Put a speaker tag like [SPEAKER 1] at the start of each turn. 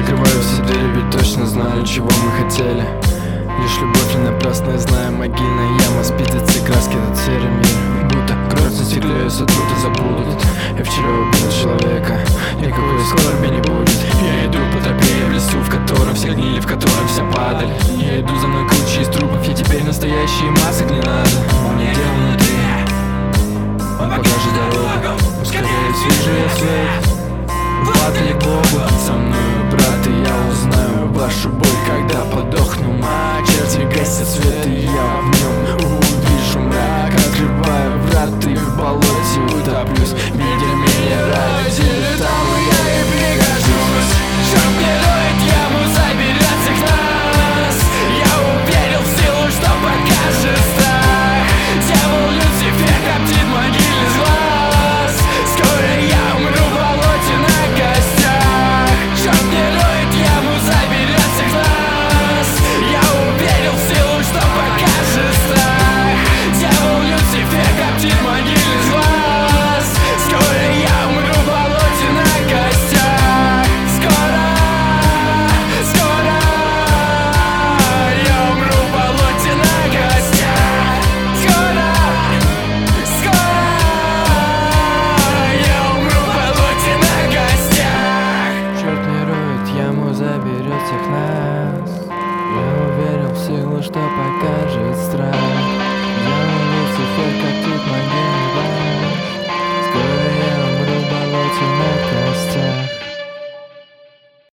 [SPEAKER 1] закрываю все двери, ведь точно знаю, чего мы хотели. Лишь любовь не напрасная, знаю, могильная яма спит от всей краски, этот серый мир. Будто кровь на стекле, и сотрут и забудут. Я вчера убил человека, никакой скорби не будет. Я иду по тропе, в лесу, в котором все гнили, в котором вся падаль. Я иду, за мной куча из трупов, я теперь настоящие масок не надо. Мне дело внутри, он покажет дорогу. Ускоряет свежий свет, падали к Богу. Со мной, брат, и я узнаю вашу боль, когда подохну. Черти гасят свет, и я в нем увижу мрак. Открываю врат и в болоте утоплюсь. Видя меня ради, там я и пригожусь. Черт не роет яму, заберет всех нас. Я уверен в силу, что покажет страх. Дьявол Люцифер коптит могильный глаз. Скоро я умру в болоте на костях. Черт не роет яму, заберет всех нас. Я уверен в силу, что покажет страх. Дьявол Люцифер коптит могильный глаз. Скоро я умру в болоте на костях. Скоро я умру в болоте на костях. Скоро я умру в болоте на костях. Черт не роет яму, заберет всех нас. Я уверен в силу, что покажет страх. Я Люцифер коптит могильный